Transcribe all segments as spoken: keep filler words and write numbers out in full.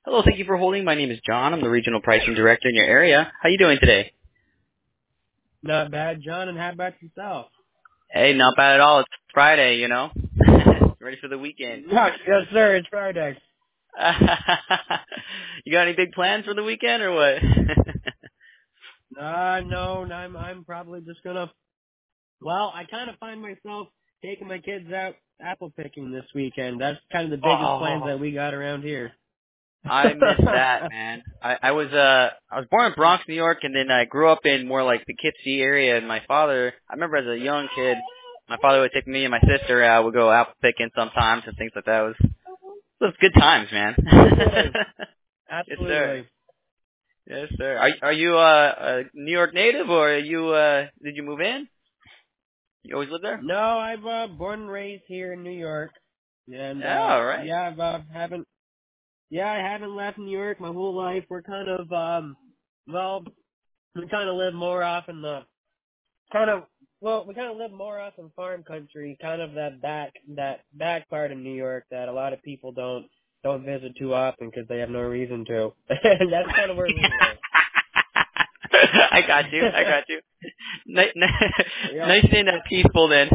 Hello, thank you for holding. My name is John. I'm the Regional Pricing Director in your area. How you doing today? Not bad, John, and how about yourself? Hey, not bad at all. It's Friday, you know. Ready for the weekend. Yes, yes, sir. It's Friday. You got any big plans for the weekend or what? Uh, no, I'm, I'm probably just gonna, well, I kind of find myself taking my kids out apple picking this weekend. That's kind of the biggest plans Oh, that we got around here. I miss that, man. I, I was uh I was born in Bronx, New York, and then I grew up in more like Poughkeepsie area. And my father, I remember as a young kid, my father would take me and my sister out. We'd go apple picking sometimes and things like that. It was it was good times, man. Absolutely. Yes, sir. Yes, sir. Are are you uh, a New York native, or are you uh did you move in? You always lived there? No, I've uh, born and raised here in New York, and Yeah, uh, all right. yeah, I've uh, haven't, yeah, I haven't left New York my whole life. We're kind of, um, well, we kind of live more off in the kind of well, we kind of live more off in farm country, kind of that back that back part of New York that a lot of people don't don't visit too often because they have no reason to. And that's kind of where we live. I got you. I got you. Nice, Yep. nice and uh, peaceful then.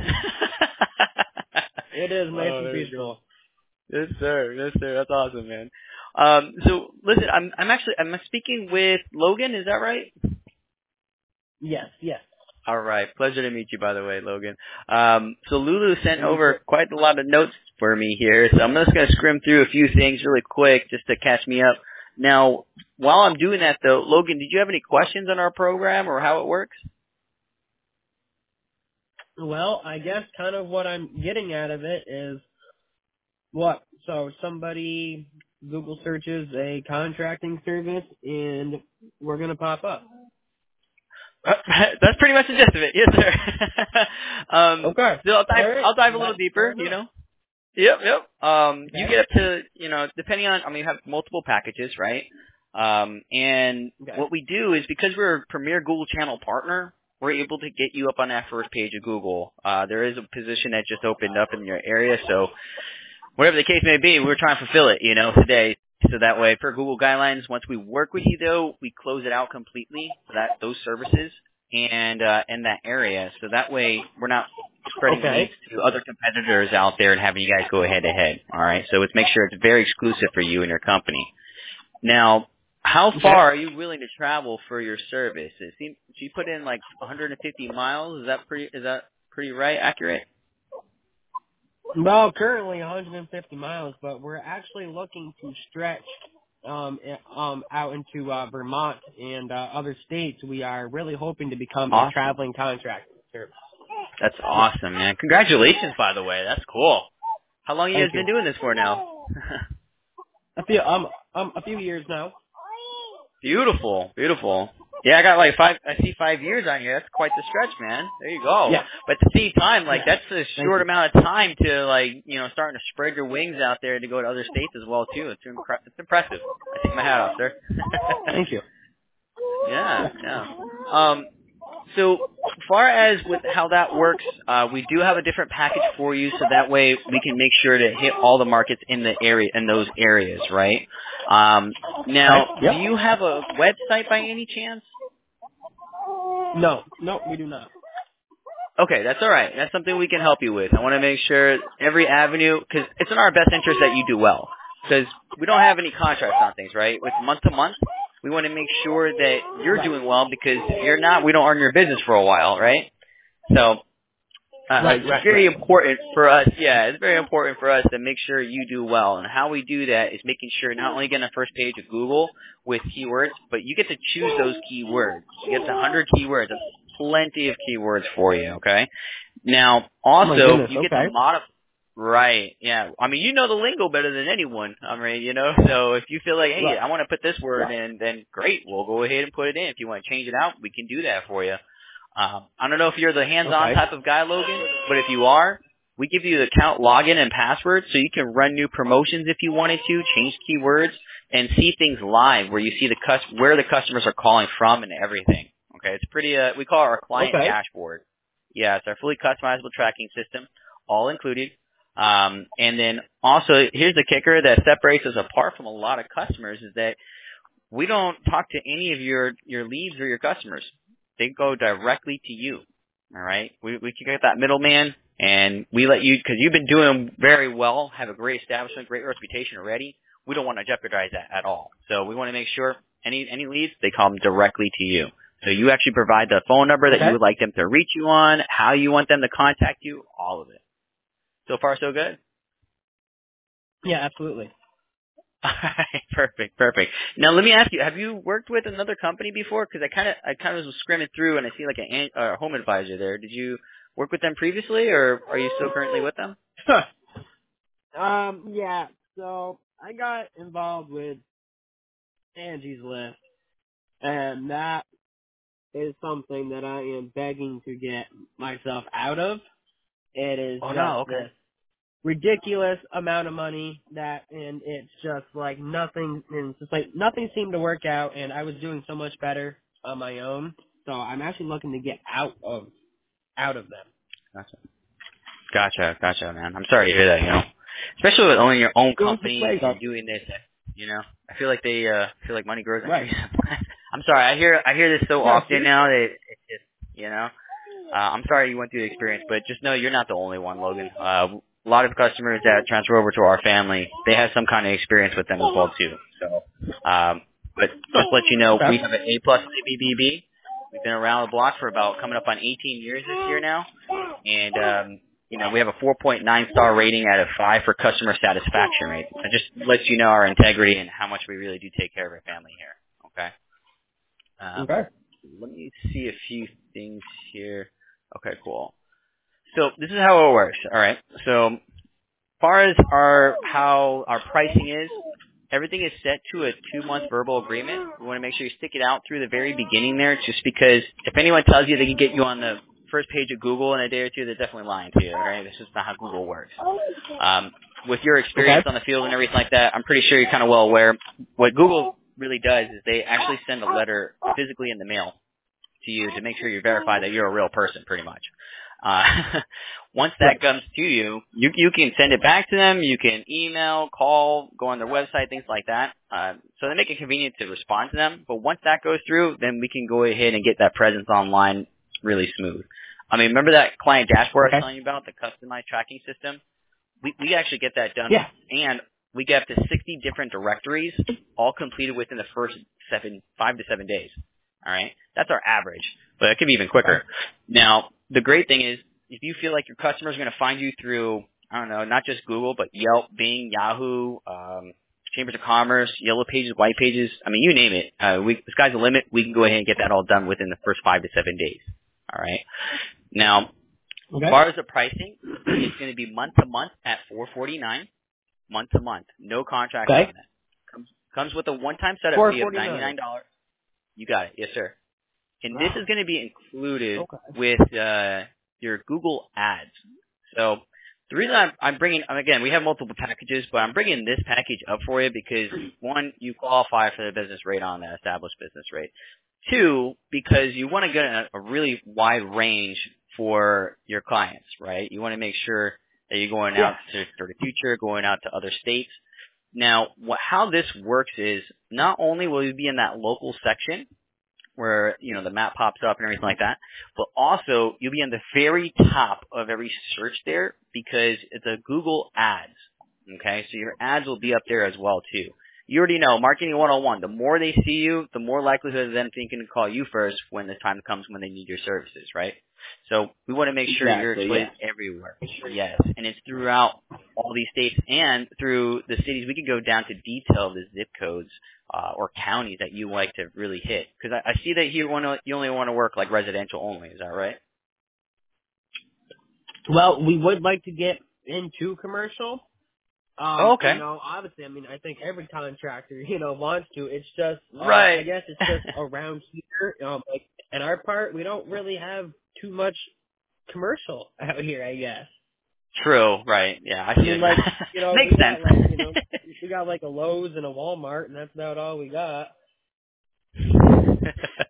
It is nice Oh, and there you go. peaceful. Yes, sir. Yes, sir. That's awesome, man. Um, so listen, I'm I'm actually I'm speaking with Logan. Is that right? Yes, yes. All right. Pleasure to meet you, by the way, Logan. Um, so Lulu sent And you over too. quite a lot of notes for me here, so I'm just going to scrim through a few things really quick just to catch me up. Now, while I'm doing that, though, Logan, did you have any questions on our program or how it works? Well, I guess kind of what I'm getting out of it is what? So somebody Google searches a contracting service and we're gonna pop up. Uh, That's pretty much the gist of it. Yes, sir. um, Okay. so I'll All dive, right. I'll dive a little That's fair deeper, you enough. know. Yep, yep. Um, you Okay. get up to, you know, depending on, I mean, you have multiple packages, right? Um, and Okay. what we do is because we're a premier Google channel partner, we're able to get you up on that first page of Google. Uh, there is a position that just opened up in your area, so whatever the case may be, we're trying to fulfill it, you know, today. So that way, per Google guidelines, once we work with you, though, we close it out completely, that those services, and uh, in that area. So that way, we're not spreading leads Okay. to other competitors out there and having you guys go head to head. All right. So let's make sure it's very exclusive for you and your company. Now, how Okay. far are you willing to travel for your service? It seems you put in like one hundred fifty miles. Is that pretty? Is that pretty right? Accurate? Well, currently one hundred fifty miles, but we're actually looking to stretch um i- um out into uh, Vermont and uh, other states. We are really hoping to become a Awesome. traveling contractor. Sure. That's awesome, man. Congratulations, by the way. That's cool. How long you Thank guys you. been doing this for now? A few um um a few years now. Beautiful, beautiful. Yeah, I got like five. I see five years on here. That's quite the stretch, man. There you go. Yes. But at the same time, like Yes. that's a Thank short you. amount of time to like you know starting to spread your wings out there to go to other states as well too. It's incre- it's impressive. I take my hat off, sir. Thank you. Yeah, yeah. Um, so as far as with how that works, uh, we do have a different package for you, so that way we can make sure to hit all the markets in the area in those areas, right? Um, Okay. now, do Yep. you have a website by any chance? No. No, we do not. Okay, that's all right. That's something we can help you with. I want to make sure every avenue, because it's in our best interest that you do well. Because we don't have any contracts on things, right? With month to month, we want to make sure that you're Right. doing well. Because if you're not, we don't earn your business for a while, right? So uh, Right. it's Right. very Right. important for us. Yeah, it's very important for us to make sure you do well. And how we do that is making sure not only get on the first page of Google with keywords, but you get to choose those keywords. You get to one hundred keywords. That's plenty of keywords for you. Okay. Now, Oh my also, goodness. you get to Okay. modify. Right, yeah. I mean, you know the lingo better than anyone, I mean, you know. So if you feel like, hey, Right. I want to put this word in, then great, we'll go ahead and put it in. If you want to change it out, we can do that for you. Um, I don't know if you're the hands-on Okay. type of guy, Logan, but if you are, we give you the account login and password so you can run new promotions if you wanted to, change keywords, and see things live where you see the cus- where the customers are calling from and everything. Okay, it's pretty. Uh, we call it our client Okay. dashboard. Yeah, it's our fully customizable tracking system, all included. Um, and then also, here's the kicker that separates us apart from a lot of customers is that we don't talk to any of your, your leads or your customers. They go directly to you. All right? We, we can get that middleman, and we let you, because you've been doing very well, have a great establishment, great reputation already. We don't want to jeopardize that at all. So we want to make sure any, any leads, they come directly to you. So you actually provide the phone number that Okay. you would like them to reach you on, how you want them to contact you, all of it. So far, so good? Yeah, absolutely. All right, perfect, perfect. Now, let me ask you: have you worked with another company before? Because I kind of, I kind of was skimming through, and I see like a uh, home advisor there. Did you work with them previously, or are you still currently with them? um, yeah. So I got involved with Angie's List, and that is something that I am begging to get myself out of. It is Oh just no, okay. this ridiculous amount of money that, and it's just like nothing, and it's just like nothing seemed to work out, and I was doing so much better on my own. So I'm actually looking to get out of, out of them. Gotcha, gotcha, gotcha, man. I'm sorry to hear that. You know, especially with owning your own company and doing this. You know, I feel like they uh feel like money grows on trees. I'm sorry. I hear I hear this so Yeah, often now that it, it's just you know. Uh, I'm sorry you went through the experience, but just know you're not the only one, Logan. Uh, a lot of customers that transfer over to our family, they have some kind of experience with them as well too. So, um, but just to let you know, Okay. we have an A plus B B B. We've been around the block for about coming up on eighteen years this year now, and um, you know we have a four point nine star rating out of five for customer satisfaction rate. It just lets you know our integrity and how much we really do take care of our family here. Okay. Um, Okay. Let me see a few things here. Okay, cool. So this is how it works. All right. So as far as our how our pricing is, everything is set to a two-month verbal agreement. We want to make sure you stick it out through the very beginning there, just because if anyone tells you they can get you on the first page of Google in a day or two, they're definitely lying to you. All right. This is not how Google works. Um, with your experience Okay. on the field and everything like that, I'm pretty sure you're kind of well aware. What Google really does is they actually send a letter physically in the mail to you to make sure you verify that you're a real person, pretty much. Uh, once that Right. comes to you, you you can send it back to them. You can email, call, go on their website, things like that. Uh, so they make it convenient to respond to them. But once that goes through, then we can go ahead and get that presence online really smooth. I mean, remember that client dashboard I Okay. was telling you about, the customized tracking system? We we actually get that done, Yeah. and we get up to sixty different directories, all completed within the first seven, five to seven days. All right, that's our average, but it could be even quicker. Okay. Now, the great thing is, if you feel like your customers are going to find you through, I don't know, not just Google, but Yelp, Bing, Yahoo, um, Chambers of Commerce, Yellow Pages, White Pages, I mean, you name it. Uh, we, the sky's the limit. We can go ahead and get that all done within the first five to seven days. All right. Now, Okay. as far as the pricing, it's going to be month to month at four forty-nine, month to month, no contract Okay. on that. Comes comes with a one-time setup Four fee of forty ninety-nine nine. dollars. You got it, yes, sir. And this Wow. is going to be included Okay. with uh, your Google Ads. So the reason I'm, I'm bringing, again, we have multiple packages, but I'm bringing this package up for you because, one, you qualify for the business rate on that established business rate. Two, because you want to get a, a really wide range for your clients, right? You want to make sure that you're going out Yeah. to for the future, going out to other states. Now, what, how this works is not only will you be in that local section, where, you know, the map pops up and everything like that, but also you'll be on the very top of every search there because it's a Google Ads. Okay, so your ads will be up there as well too. You already know, Marketing one oh one, the more they see you, the more likelihood of them thinking to call you first when the time comes when they need your services, right? So we want to make sure you're Exactly, displayed yeah. everywhere. Yes, and it's throughout all these states and through the cities. We can go down to detail the zip codes uh, or counties that you like to really hit. Because I, I see that you want to, you only want to work like residential only. Is that right? Well, we would like to get into commercial. Um, Oh, okay. You know, obviously, I mean, I think every contractor, you know, wants to. It's just, uh, Right. I guess it's just around here, um, like, in our part, we don't really have too much commercial out here, I guess. True. Right. Yeah. I I see mean, it. like, you know, Makes we sense. got like, you know, we got like a Lowe's and a Walmart, and that's about all we got.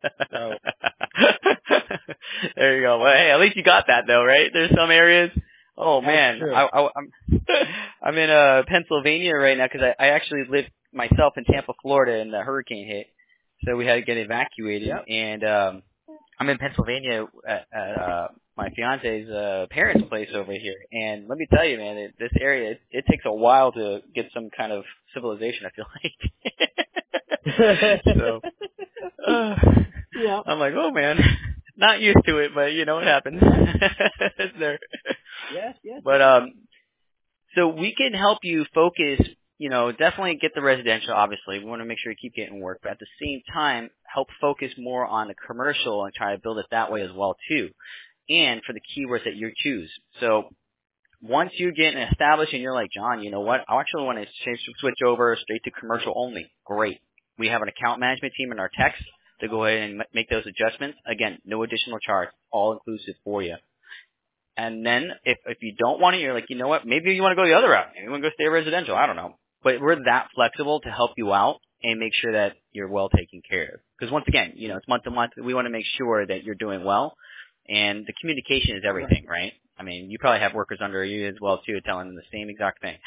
So, There you go. Well, hey, at least you got that though, right? There's some areas Oh man, I, I, I'm I'm in uh, Pennsylvania right now because I, I actually live myself in Tampa, Florida, and the hurricane hit, so we had to get evacuated. Yep. And um, I'm in Pennsylvania at, at uh, my fiance's uh, parents' place over here. And let me tell you, man, it, this area it, it takes a while to get some kind of civilization. I feel like. so uh, yeah. I'm like, oh man, not used to it, but you know what happens. there. Yes, yes. But um, so we can help you focus. You know, definitely get the residential. Obviously, we want to make sure you keep getting work, but at the same time, help focus more on the commercial and try to build it that way as well too. And for the keywords that you choose. So once you get established and you're like, John, you know what? I actually want to change, switch over straight to commercial only. Great. We have an account management team in our text to go ahead and make those adjustments. Again, no additional charge, all inclusive for you. And then if if you don't want it, you're like, you know what? Maybe you want to go the other route. Maybe you want to go stay residential. I don't know. But we're that flexible to help you out and make sure that you're well taken care of. Because once again, you know, it's month to month. We want to make sure that you're doing well. And the communication is everything, right? I mean, you probably have workers under you as well too, telling them the same exact thing.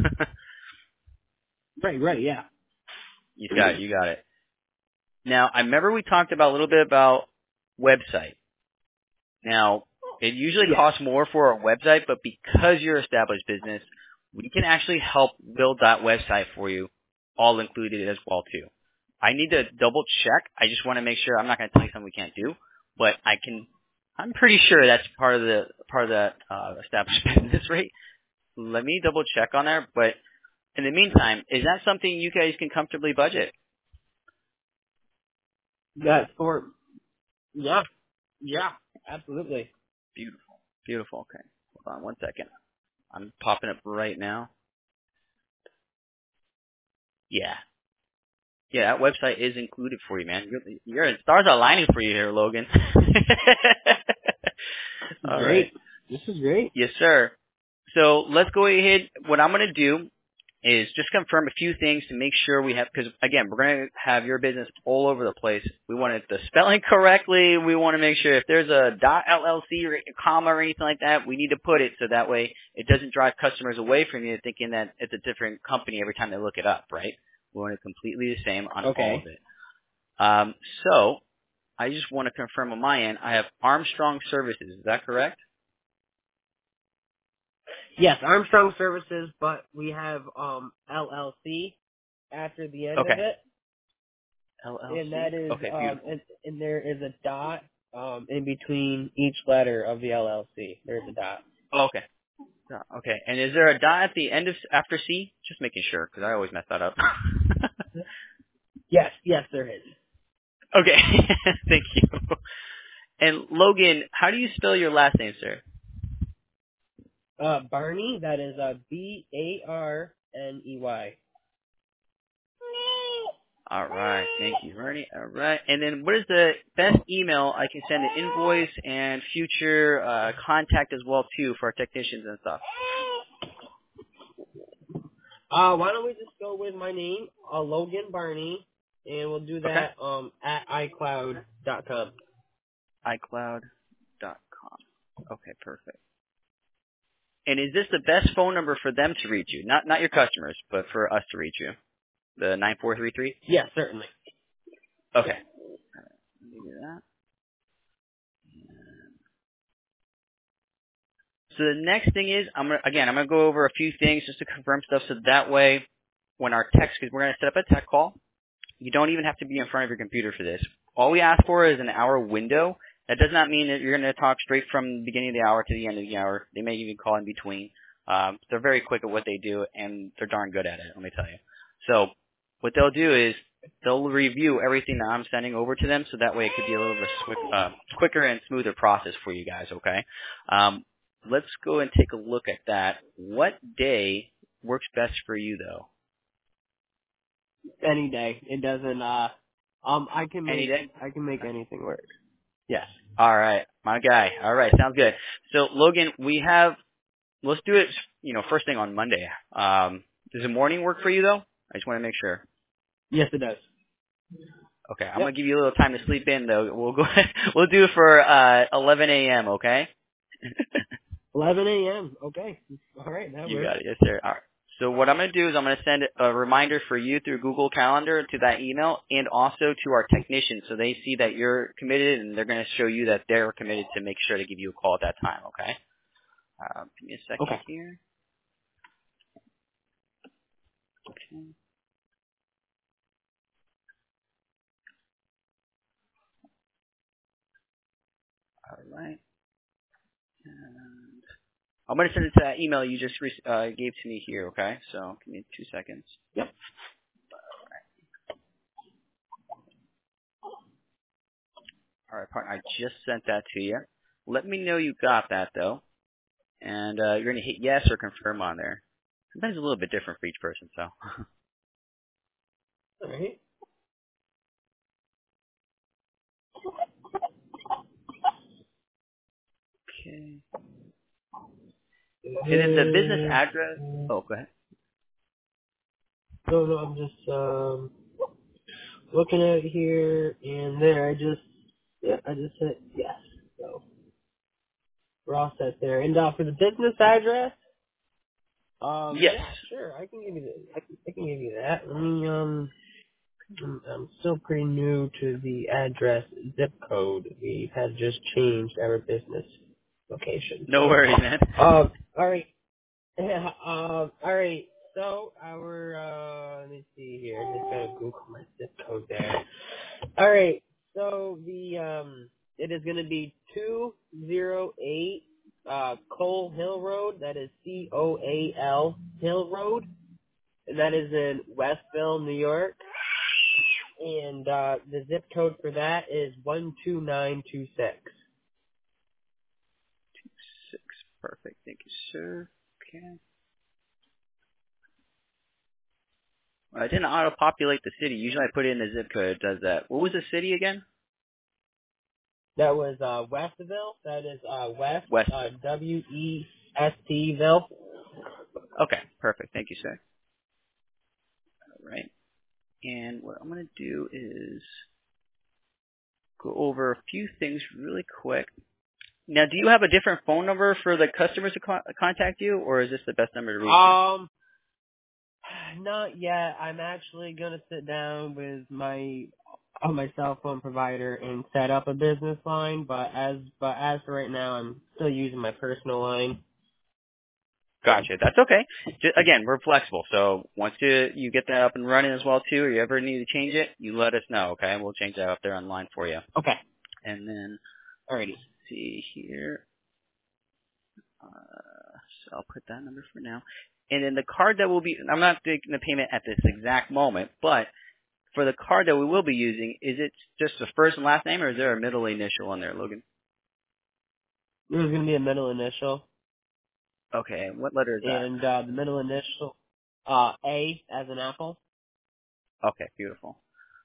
right, right, yeah. You got it. You got it. Now, I remember we talked about a little bit about website. Now, it usually yeah. costs more for a website, but because you're an established business, we can actually help build that website for you, all included as well too. I need to double check. I just want to make sure. I'm not going to tell you something we can't do, but I can. I'm pretty sure that's part of the part of the uh, established business rate. Let me double check on that. But in the meantime, is that something you guys can comfortably budget? That's for. Yeah. Yeah. Absolutely. Beautiful. Beautiful. Okay. Hold on one second. I'm popping up right now. Yeah. Yeah, that website is included for you, man. You're, you're stars are aligning for you here, Logan. All great. right. This is great. Yes, sir. So let's go ahead. What I'm going to do is just confirm a few things to make sure we have, because again, we're going to have your business all over the place. We want it the spelling correctly. We want to make sure if there's a .llc or a comma or anything like that, we need to put it so that way it doesn't drive customers away from you thinking that it's a different company every time they look it up, right? We want it completely the same on okay. all of it. Um, so I just want to confirm on my end, I have Armstrong Services. Is that correct? Yes, Armstrong Services, but we have um L L C after the end Okay. of it. L L C. And that is okay, um and, and there is a dot um in between each letter of the L L C. There's a dot. Oh, okay. Okay. And is there a dot at the end of after C? Just making sure, because I always mess that up. yes, yes, there is. Okay. Thank you. And Logan, how do you spell your last name, sir? Uh, Barney. That is uh B A R N E Y. All right. Thank you, Bernie. All right. And then what is the best email I can send an invoice and future uh, contact as well, too, for our technicians and stuff? Uh, why don't we just go with my name, uh, Logan Barney, and we'll do that Okay. um at iCloud dot com. iCloud dot com. Okay, perfect. And is this the best phone number for them to reach you? Not not your customers, but for us to reach you? The nine four three three? Yes, certainly. Okay. Let me do that. So the next thing is, I'm gonna, again, I'm going to go over a few things just to confirm stuff so that way when our text, because we're going to set up a tech call, you don't even have to be in front of your computer for this. All we ask for is an hour window. That does not mean that you're going to talk straight from the beginning of the hour to the end of the hour. They may even call in between. Um, they're very quick at what they do, and they're darn good at it, let me tell you. So what they'll do is they'll review everything that I'm sending over to them, so that way it could be a little bit quick, uh, quicker and smoother process for you guys, okay? Um, let's go and take a look at that. What day works best for you, though? Any day. It doesn't. Uh, um, I can make. Any day? I can make anything work. Yes. All right, my guy. All right, sounds good. So, Logan, we have. Let's do it. You know, first thing on Monday. Um, does the morning work for you, though? I just want to make sure. Yes, it does. Okay, I'm Yep. gonna give you a little time to sleep in, though. We'll go. We'll do it for uh, eleven a.m. Okay. eleven a.m. Okay. All right, that You works. got it. Yes, sir. All right. So what I'm going to do is I'm going to send a reminder for you through Google Calendar to that email and also to our technicians so they see that you're committed and they're going to show you that they're committed to make sure to give you a call at that time, okay? Um, give me a second Okay. here. Okay. All right. And I'm going to send it to that email you just re- uh, gave to me here, okay? So give me two seconds. Yep. All right, partner, I just sent that to you. Let me know you got that, though. And uh, you're going to hit yes or confirm on there. Sometimes it's a little bit different for each person, so. All right. Okay. And then the business Uh, address. Oh, go ahead. no, no, I'm just um looking at it here and there. I just, yeah, I just hit yes. So we're all set there. And uh, for the business address, um, Yes. yeah, sure, I can give you the, I can, I can give you that. Let me um. I'm I'm still pretty new to the address zip code. We had just changed our business location. No So, worries, man. um, all right. Yeah, um, all right. So our uh, let me see here. I just gotta Google my zip code there. All right. So the um, it is gonna be two zero eight uh Coal Hill Road. That is C O A L Hill Road, and that is in Westville, New York. And uh, the zip code for that is one two nine two six. Six. Perfect. Thank you, sir. Okay. Well, I didn't auto-populate the city. Usually I put it in the zip code. It does that. What was the city again? That was uh, Westville. That is uh, West West. uh, W E S T Ville. Okay. Perfect. Thank you, sir. All right. And what I'm going to do is go over a few things really quick. Now, do you have a different phone number for the customers to con- contact you, or is this the best number to reach you? Um, not yet. I'm actually gonna sit down with my uh, my cell phone provider and set up a business line. But as but as for right now, I'm still using my personal line. Gotcha. That's okay. Just, again, we're flexible. So once you, you get that up and running as well too, or you ever need to change it, you let us know, okay? We'll change that up there online for you. Okay. And then, Alrighty. let's see here. Uh, so I'll put that number for now. And then the card that will be, I'm not taking the payment at this exact moment, but for the card that we will be using, is it just the first and last name, or is there a middle initial on there, Logan? There's gonna be a middle initial. Okay, what letter is that? And uh, the middle initial, uh, A as an apple. Okay, beautiful.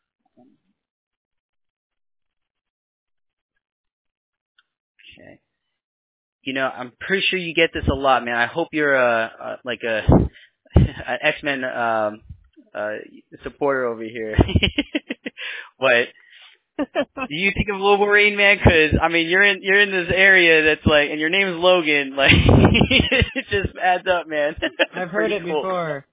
Okay. You know, I'm pretty sure you get this a lot, man. I hope you're a, a like a an X-Men um, uh, supporter over here. But do you think of Wolverine, man? Because I mean, you're in you're in this area that's like, and your name is Logan. Like, it just adds up, man. I've heard Pretty it cool. before.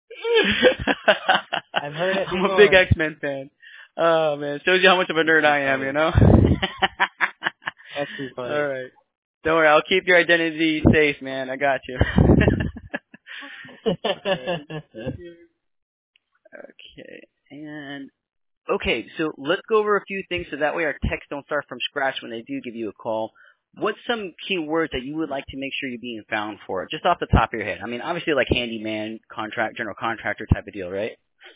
I've heard it I'm before. a big X-Men fan. Oh man, shows you how much of a nerd I am, you know. That's too funny. All right. Don't worry, I'll keep your identity safe, man. I got you. Okay. And okay, so let's go over a few things so that way our texts don't start from scratch when they do give you a call. What's some key words that you would like to make sure you're being found for, just off the top of your head? I mean, obviously like handyman, contract, general contractor type of deal, right?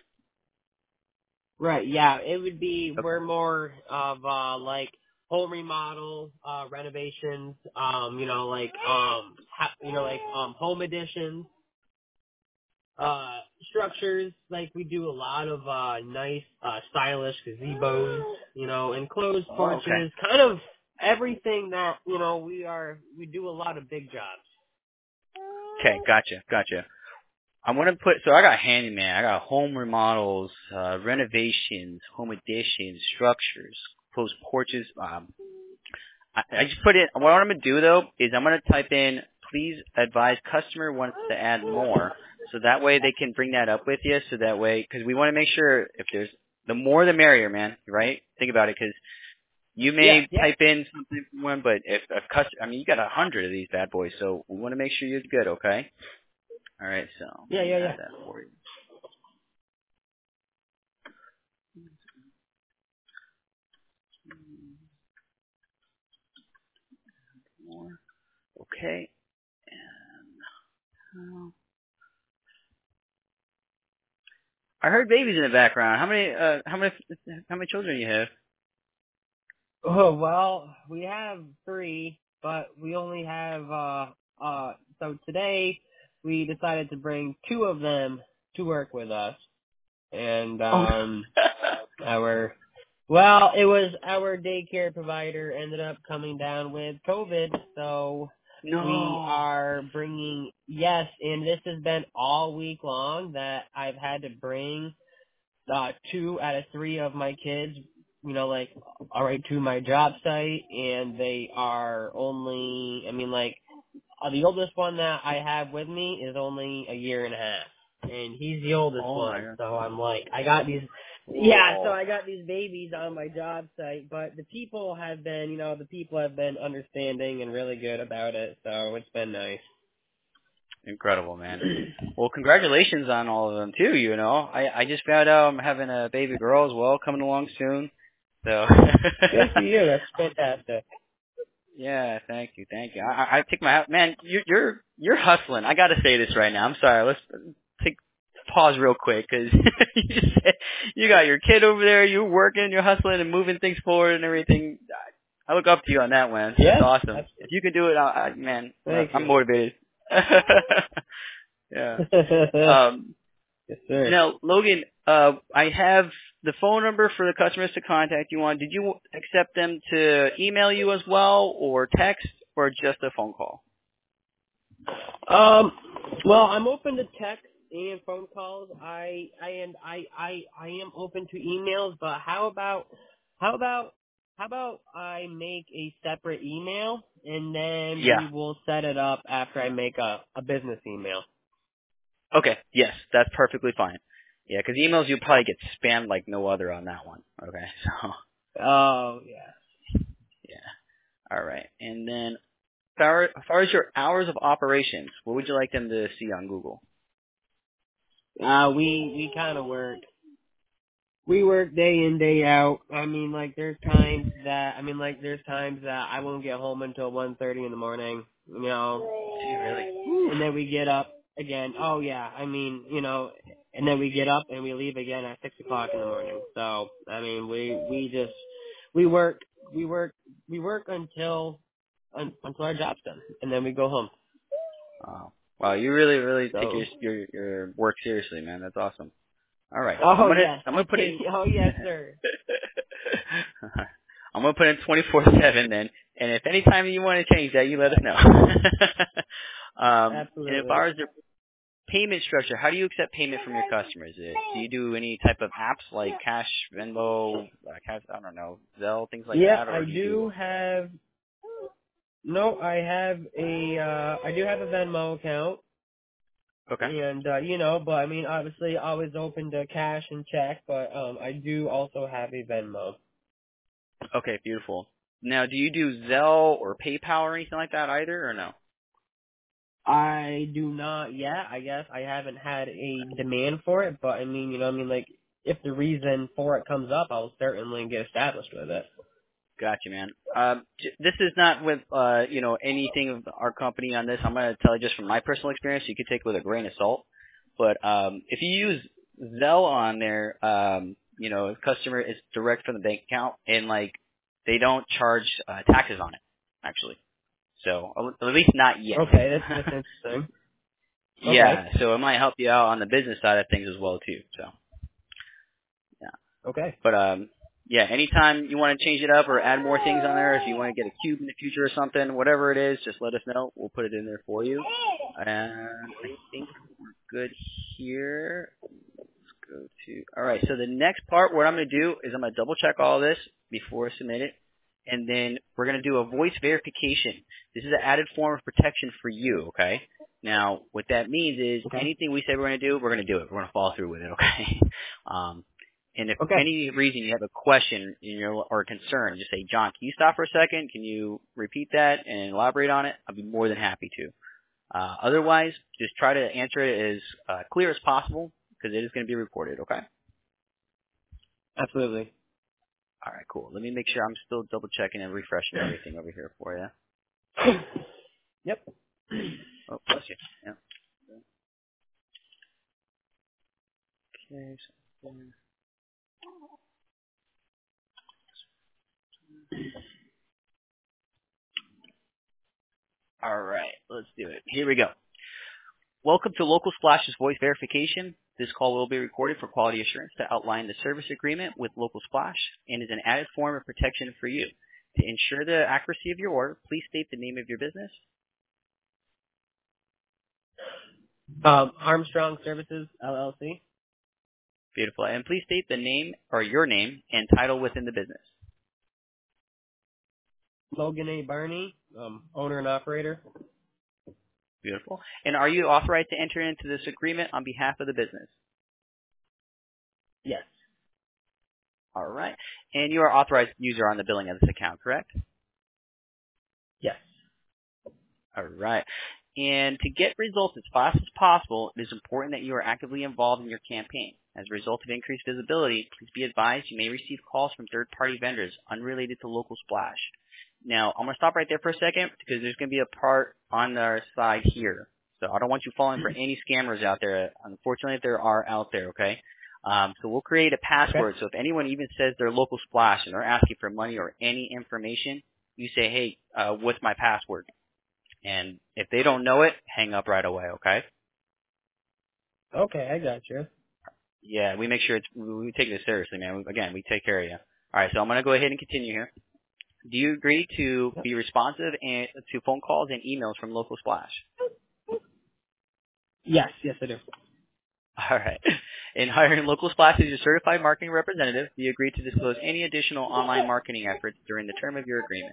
Right, yeah, it would be, Okay. we're more of, uh, like, home remodel, uh, renovations, um, you know, like, um, ha- you know, like, um, home additions, uh, structures, like, we do a lot of, uh, nice, uh, stylish gazebos, you know, enclosed Oh, porches, okay. kind of everything that, you know, we are, we do a lot of big jobs. Okay, gotcha, gotcha. I'm gonna put so I got handyman, I got home remodels, uh, renovations, home additions, structures, closed porches. Um, I, I just put it. What I'm gonna do though is I'm gonna type in please advise customer wants to add more. So that way they can bring that up with you. So that way, because we want to make sure if there's, the more the merrier, man, right? Think about it, because you may Yeah, yeah. type in something from one, but if a customer, I mean, you got a hundred of these bad boys, so we want to make sure you're good, okay? All right, so Yeah, let me yeah, add yeah. that for you. More. Okay. And, uh, I heard babies in the background. How many, uh, how many, how many children do you have? Oh, well, we have three, but we only have, uh, uh, so today we decided to bring two of them to work with us. And, Oh. um, our, well, it was our daycare provider ended up coming down with COVID, so No. we are bringing, yes, and this has been all week long that I've had to bring uh, two out of three of my kids, you know, like, all right, to my job site, and they are only, I mean, like, uh, the oldest one that I have with me is only a year and a half, and he's the oldest Oh my one, God. so I'm like, I got these, yeah, so Whoa. I got these babies on my job site, but the people have been, you know, the people have been understanding and really good about it, so it's been nice. Incredible, man. Well, congratulations on all of them too. You know, I I just found out I'm having a baby girl as well coming along soon. So. Good for you, that's fantastic. Yeah, thank you, thank you. I, I I take my hat, man. You're you're you're hustling. I got to say this right now. I'm sorry. Let's take pause real quick because you just said you got your kid over there. You're working, you're hustling and moving things forward and everything. I look up to you on that, man. Yeah, That's awesome. that's, If you can do it, I, I, man, thank I'm you. motivated. Yeah. Um. Yes, sir. Now, Logan, uh, I have the phone number for the customers to contact you on. Did you accept them to email you as well, or text, or just a phone call? Um, well, I'm open to text and phone calls. I, I and I, I, I am open to emails. But how about, how about, how about I make a separate email and then Yeah. we will set it up after I make a, a business email. Okay. Yes, that's perfectly fine. Yeah, because emails you probably get spammed like no other on that one. Okay. So. Oh yeah. Yeah. All right. And then, as far, as far as your hours of operations, what would you like them to see on Google? Uh, we we kind of work. We work day in, day out. I mean, like, there's times that, I mean, like, there's times that I won't get home until one thirty in the morning, you know. Gee, really? And then we get up again. Oh, yeah, I mean, you know, and then we get up and we leave again at six o'clock in the morning. So, I mean, we, we just, we work, we work, we work until, un, until our job's done. And then we go home. Wow. Wow, you really, really take So. your your your work seriously, man. That's awesome. All right. I'm Oh, gonna yes. I'm I gonna put take, in oh, yes, sir. I'm gonna put in twenty-four seven then, and if any time you want to change that, you let us know. um, and as Absolutely. far as the payment structure, how do you accept payment from your customers? Uh, Do you do any type of apps like Cash, Venmo, uh, Cash, I don't know, Zelle, things like Yep, that, I or do you do? do have. No, I have a. Uh, I do have a Venmo account, Okay. and uh, you know, but I mean, obviously, always open to cash and check, but um, I do also have a Venmo. Okay, beautiful. Now, do you do Zelle or PayPal or anything like that either, or no? I do not yet. I guess I haven't had a demand for it, but I mean, you know, I mean, like, if the reason for it comes up, I'll certainly get established with it. Gotcha, man. Um, j- this is not with uh, you know anything of our company on this. I'm going to tell you just from my personal experience. You could take it with a grain of salt. But um, if you use Zelle on there, um, you know, the customer is direct from the bank account, and like they don't charge uh, taxes on it, actually. So at least not yet. Okay, that's that's interesting. Okay, Yeah, so it might help you out on the business side of things as well too. So. Yeah. okay, But um, yeah, anytime you want to change it up or add more things on there, if you want to get a cube in the future or something, whatever it is, just let us know. We'll put it in there for you. And I think we're good here. Let's go to. All right. So the next part, what I'm going to do is I'm going to double check all this before I submit it, and then we're going to do a voice verification. This is an added form of protection for you, okay? Now, what that means is Okay. anything we say we're going to do, we're going to do it. We're going to follow through with it, okay? um, and if Okay. for any reason you have a question you know, or a concern, just say, John, can you stop for a second? Can you repeat that and elaborate on it? I'll be more than happy to. Uh, otherwise, just try to answer it as uh, clear as possible because it is going to be recorded, okay? Absolutely. All right, cool. Let me make sure I'm still double checking and refreshing everything over here for you. Yep. Oh, bless you. Yeah. Okay. So, all right, let's do it. Here we go. Welcome to Local Splash's voice verification. This call will be recorded for quality assurance to outline the service agreement with Local Splash and is an added form of protection for you. To ensure the accuracy of your order, please state the name of your business. Um, Armstrong Services, L L C. Beautiful. And please state the name or your name and title within the business. Logan A. Barney, um, owner and operator. Beautiful. And are you authorized to enter into this agreement on behalf of the business? Yes. All right. And you are authorized user on the billing of this account, correct? Yes. All right. And to get results as fast as possible, it is important that you are actively involved in your campaign. As a result of increased visibility, please be advised you may receive calls from third-party vendors unrelated to Local Splash. Now, I'm going to stop right there for a second because there's going to be a part on our side here. So I don't want you falling for any scammers out there. Unfortunately, there are out there, okay? Um, so we'll create a password. Okay. So if anyone even says they're Local Splash and they're asking for money or any information, you say, hey, uh, what's my password? And if they don't know it, hang up right away, okay? Okay, I got you. Yeah, we make sure it's, we take this seriously, man. Again, we take care of you. All right, so I'm going to go ahead and continue here. Do you agree to Yep. be responsive and, to phone calls and emails from Local Splash? Yes, yes I do. All right. In hiring Local Splash as your certified marketing representative, do you agree to disclose any additional online marketing efforts during the term of your agreement?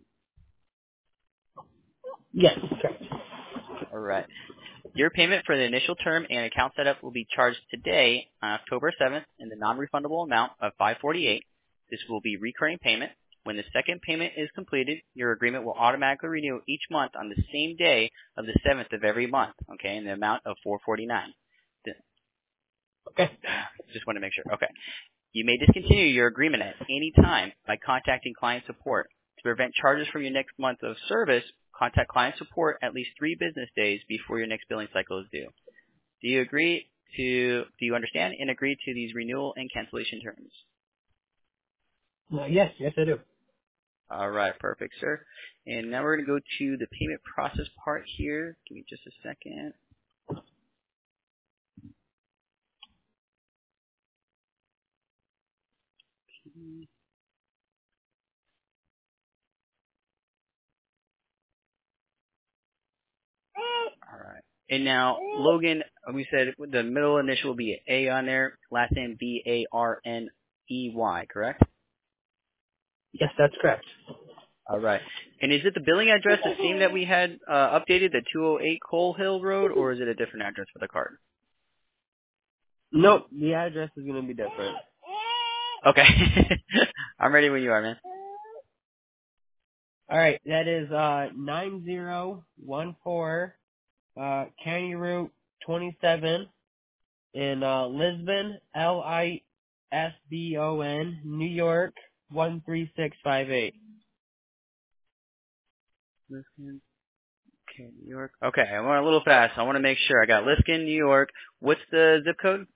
Yes, correct. All right. Your payment for the initial term and account setup will be charged today on October seventh in the non-refundable amount of five hundred forty-eight dollars. This will be recurring payment. When the second payment is completed, your agreement will automatically renew each month on the same day of the seventh of every month, okay, in the amount of four hundred forty-nine dollars. Okay. Just want to make sure. Okay. You may discontinue your agreement at any time by contacting client support. To prevent charges from your next month of service, contact client support at least three business days before your next billing cycle is due. Do you agree to, do you understand and agree to these renewal and cancellation terms? Uh, yes, yes I do. All right, perfect, sir. And now we're going to go to the payment process part here. Give me just a second. All right. And now, Logan, we said the middle initial will be an A on there, last name B A R N E Y, correct? Yes, that's correct. All right. And is it the billing address the same that we had uh, updated, the two oh eight Cole Hill Road, or is it a different address for the card? Nope, the address is going to be different. Okay. I'm ready when you are, man. All right, that is uh nine zero one four uh County Route twenty-seven in uh Lisbon, L I S B O N, New York one three six five eight. Liskin, okay, New York. Okay, I went a little fast. I want to make sure. I got Liskin, New York. What's the zip code?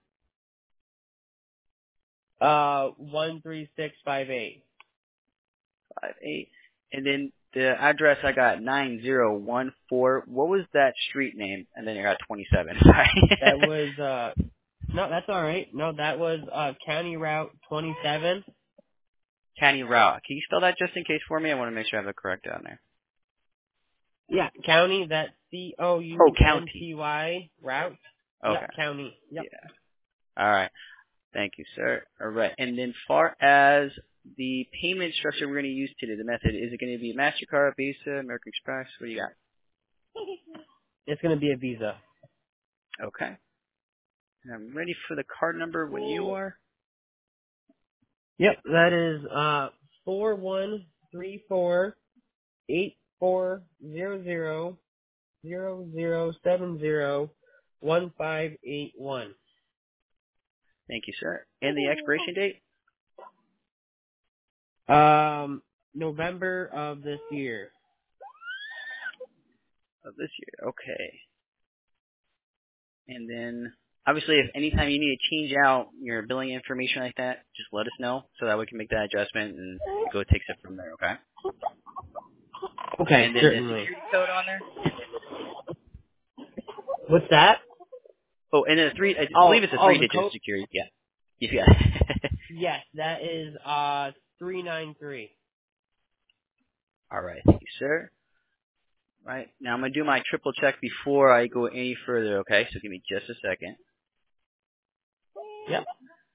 Uh one three six five eight. Five eight. And then the address I got nine zero one four. What was that street name? And then I got twenty-seven. Sorry. That was uh no, that's all right. No, that was uh County Route twenty-seven. County Route. Can you spell that just in case for me? I want to make sure I have it correct down there. Yeah, County. That's C O U Oh, N county. T Y route. Okay. Yeah, County. Yep. Yeah. All right. Thank you, sir. All right. And then far as the payment structure we're going to use today, the method, is it going to be MasterCard, Visa, American Express? What do you got? It's going to be a Visa. Okay. And I'm ready for the card number when you are. Yep, that is uh four one three four eight four zero zero zero zero seven zero one five eight one. Thank you, sir. And the expiration date? Um, November of this year. Of this year. Okay. And then, obviously, if anytime you need to change out your billing information like that, just let us know so that we can make that adjustment and go takes it from there, okay? Okay, And then certainly. the security code on there? What's that? Oh, and then a three, I Oh, believe it's a oh, the three-digit code? security. Yeah. Yeah. Yes, that is uh three nine three. All right. Thank you, sir. Right. Now I'm going to do my triple check before I go any further, okay? So give me just a second. Yep.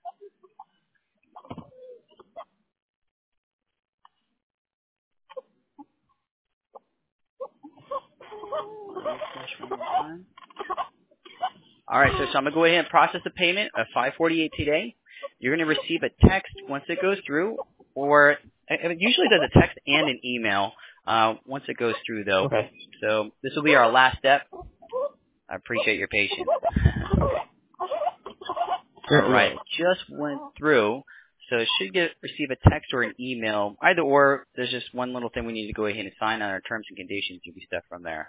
Refresh one more time. All right, sir. So I'm going to go ahead and process the payment of five forty-eight today. You're going to receive a text once it goes through, or it usually does a text and an email uh, once it goes through, though. Okay. So this will be our last step. I appreciate your patience. All right, it just went through, so it should get receive a text or an email. Either or, there's just one little thing we need to go ahead and sign on our terms and conditions. You'll be set from there.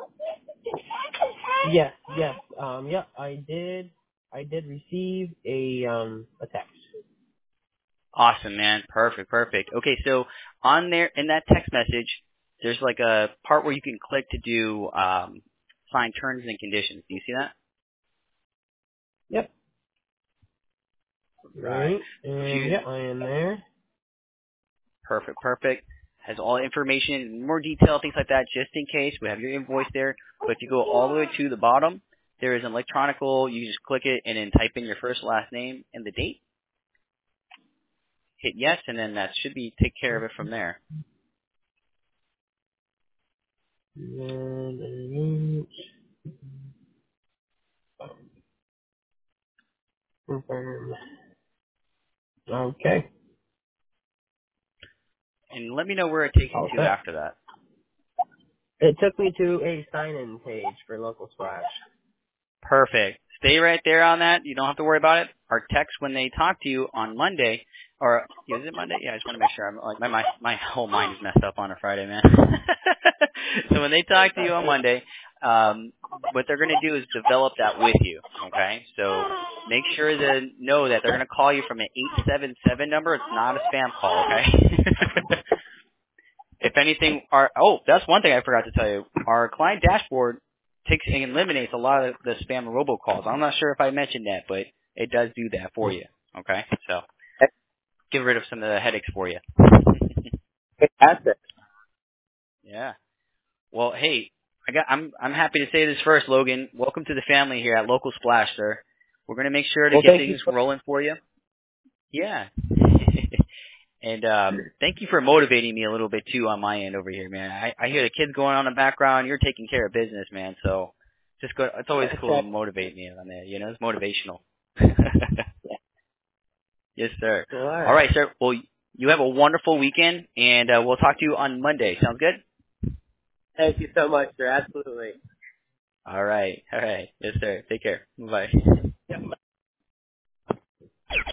Yes, yes. Um, yep, I did. I did receive a um a text. Awesome, man. Perfect, perfect. Okay, so on there in that text message, there's like a part where you can click to do um, sign terms and conditions. Do you see that? Yep. Right. Right. And If you, yep, I am there. perfect, perfect. Has all information, more detail, things like that, just in case. We have your invoice there. But if you go all the way to the bottom, there is an electronical. You just click it and then type in your first, last name, and the date. Hit yes, and then that should be take care of it from there. And, confirm. Okay. And let me know where it takes you to Okay. after that. It took me to a sign-in page for Local Splash. Perfect. Stay right there on that. You don't have to worry about it. Our text when they talk to you on Monday, or yeah, is it Monday? Yeah, I just want to make sure. I'm like my my my whole mind is messed up on a Friday, man. So when they talk to you on Monday, um, what they're going to do is develop that with you. Okay, so make sure to know that they're going to call you from an eight seven seven number. It's not a spam call. Okay. If anything, our oh, that's one thing I forgot to tell you. Our client dashboard takes and eliminates a lot of the spam and robocalls. I'm not sure if I mentioned that, but it does do that for you. Okay, so get rid of some of the headaches for you. Fantastic. Yeah. Well, hey, I got. I'm I'm happy to say this first, Logan. Welcome to the family here at Local Splash, sir. We're gonna make sure to Well, get thank you. things So- rolling for you. Yeah. And um, thank you for motivating me a little bit too on my end over here, man. I, I hear the kids going on in the background. You're taking care of business, man. So just go. It's always cool to motivate me on that. You know, it's motivational. Yes, sir. All right. All right, sir. Well, you have a wonderful weekend, and uh, we'll talk to you on Monday. Sounds good? Thank you so much, sir. Absolutely. All right. All right. Yes, sir. Take care. Bye.